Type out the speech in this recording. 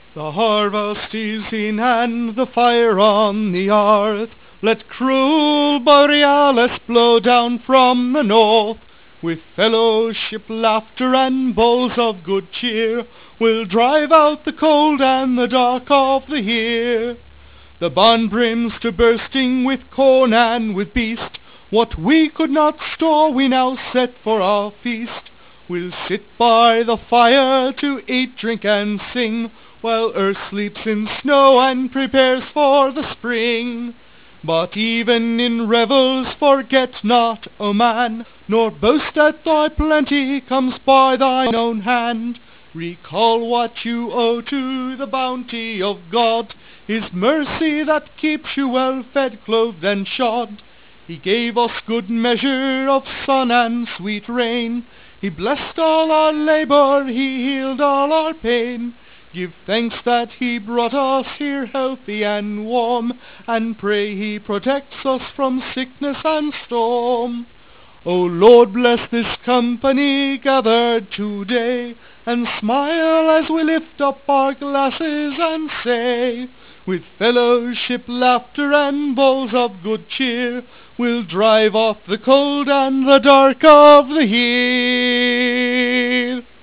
The harvest is in and the fire on the earth. Let cruel Borealis blow down from the north. With fellowship, laughter, and bowls of good cheer, we'll drive out the cold and the dark of the year. The barn brims to bursting with corn and with beast. What we could not store we now set for our feast. We'll sit by the fire to eat, drink, and sing, while earth sleeps in snow and prepares for the spring. But even in revels forget not, O man, nor boast that thy plenty comes by thine own hand. Recall what you owe to the bounty of God, His mercy that keeps you well fed, clothed, and shod. He gave us good measure of sun and sweet rain. He blessed all our labor, He healed all our pain. Give thanks that He brought us here healthy and warm, and pray He protects us from sickness and storm. O Lord, bless this company gathered today, and smile as we lift up our glasses and say, with fellowship, laughter, and bowls of good cheer, we'll drive off the cold and the dark of the year.